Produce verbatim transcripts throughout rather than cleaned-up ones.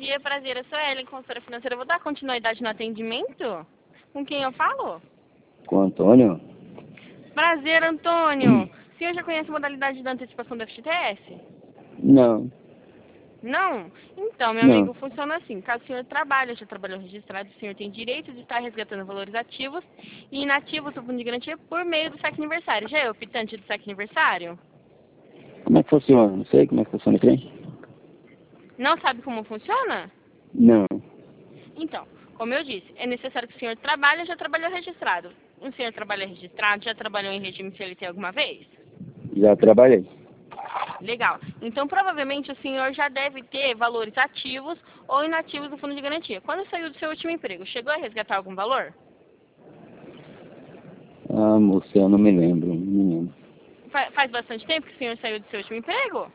dia, prazer. Eu sou a Ellen, consultora financeira. Eu vou dar continuidade no atendimento? Com quem eu falo? Com o Antônio? Prazer, Antônio. O senhor já conhece a modalidade da antecipação do F G T S? Não, Não? Então, meu não. amigo, funciona assim. Caso o senhor trabalhe, já trabalhou registrado, o senhor tem direito de estar resgatando valores ativos e inativos do fundo de garantia por meio do saque aniversário. Já é optante do saque aniversário? Como é que funciona? Não sei como é que funciona aqui. Não sabe como funciona? Não, Então, como eu disse, é necessário que o senhor trabalhe e já trabalhou registrado. O senhor trabalha registrado, já trabalhou em regime C L T alguma vez? já trabalhei. Legal. Então, provavelmente, o senhor já deve ter valores ativos ou inativos do fundo de garantia. Quando saiu do seu último emprego, chegou a resgatar algum valor? Ah, moça, eu não me lembro, não me lembro. Fa- faz bastante tempo que o senhor saiu do seu último emprego?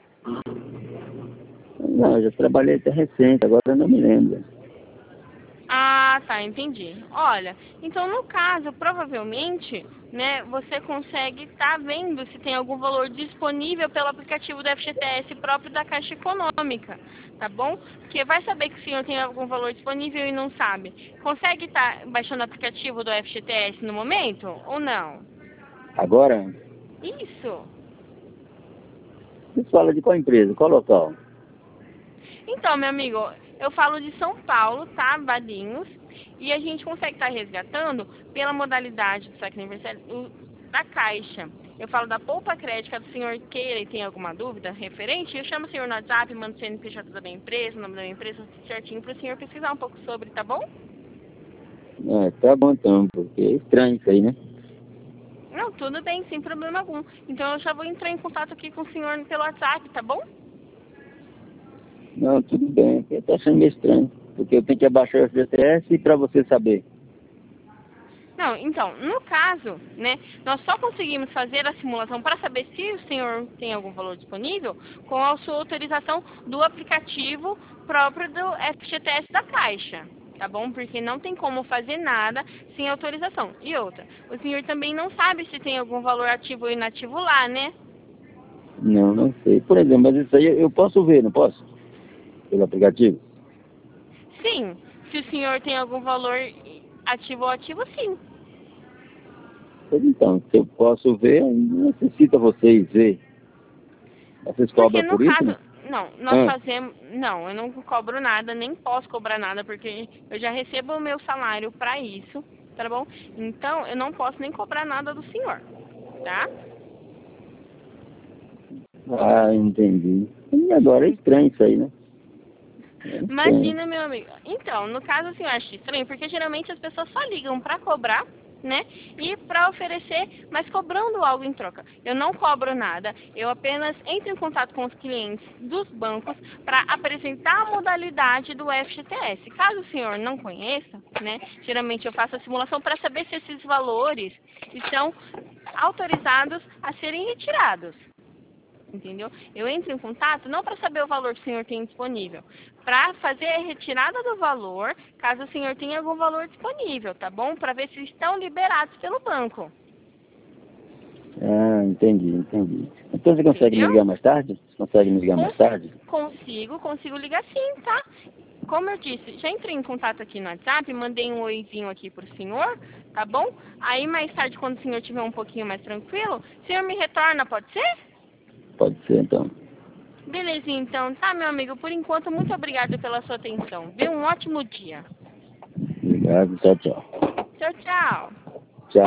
Não, eu já trabalhei até recente, agora eu não me lembro. Ah, tá, entendi. Olha, então no caso, provavelmente, né, você consegue estar vendo se tem algum valor disponível pelo aplicativo do F G T S próprio da Caixa Econômica, tá bom? Porque vai saber que o senhor tem algum valor disponível e não sabe. Consegue estar baixando o aplicativo do F G T S no momento ou não? Agora, Isso. você fala de qual empresa, qual local? Então, meu amigo, eu falo de São Paulo, tá? Valinhos. E a gente consegue estar resgatando pela modalidade do saque aniversário o- da Caixa. Eu falo da Poupa Crédito, caso o senhor queira e tenha alguma dúvida referente, eu chamo o senhor no WhatsApp, mando o C N P J da minha empresa, o nome da minha empresa, certinho, para o senhor pesquisar um pouco sobre, tá bom? É, tá bom então, porque é estranho isso aí, né? Não, tudo bem, sem problema algum. Então eu já vou entrar em contato aqui com o senhor pelo WhatsApp, tá bom? Não, tudo bem, porque tá achando meio estranho. Porque eu tenho que abaixar o F G T S para você saber. Não, então, no caso, né, nós só conseguimos fazer a simulação para saber se o senhor tem algum valor disponível com a sua autorização do aplicativo próprio do F G T S da Caixa, tá bom? Porque não tem como fazer nada sem autorização. E outra, o senhor também não sabe se tem algum valor ativo ou inativo lá, né? Não, não sei. Por exemplo, mas isso aí eu posso ver, não posso? Pelo aplicativo? Sim, se o senhor tem algum valor ativo ou ativo, sim. Pois então, se eu posso ver, não necessita vocês ver. Vocês Porque cobram no por isso, caso, né? não, nós Ah, fazemos, não, eu não cobro nada, nem posso cobrar nada, porque eu já recebo o meu salário para isso, tá bom? Então, eu não posso nem cobrar nada do senhor, tá? ah, entendi. E agora é estranho isso aí, né? É estranho. Imagina, meu amigo. Então, no caso, assim, eu acho estranho, porque geralmente as pessoas só ligam para cobrar, né? E para oferecer, mas cobrando algo em troca. Eu não cobro nada, eu apenas entro em contato com os clientes dos bancos para apresentar a modalidade do F G T S. Caso o senhor não conheça, né? Geralmente eu faço a simulação para saber se esses valores estão autorizados a serem retirados. Entendeu? Eu entro em contato não para saber o valor que o senhor tem disponível, para fazer a retirada do valor, caso o senhor tenha algum valor disponível, tá bom? Para ver se estão liberados pelo banco. Ah, entendi, entendi. Então você consegue me Entendeu? ligar mais tarde? Você consegue me ligar mais Cons tarde? consigo, consigo ligar sim, tá? Como eu disse, já entrei em contato aqui no WhatsApp, mandei um oizinho aqui pro senhor, tá bom? Aí mais tarde, quando o senhor estiver um pouquinho mais tranquilo, o senhor me retorna, pode ser? Pode ser, então. Belezinha, então, tá, meu amigo? Por enquanto, muito obrigada pela sua atenção. Viu? Um ótimo dia. Obrigado, tchau, tchau. Tchau, tchau.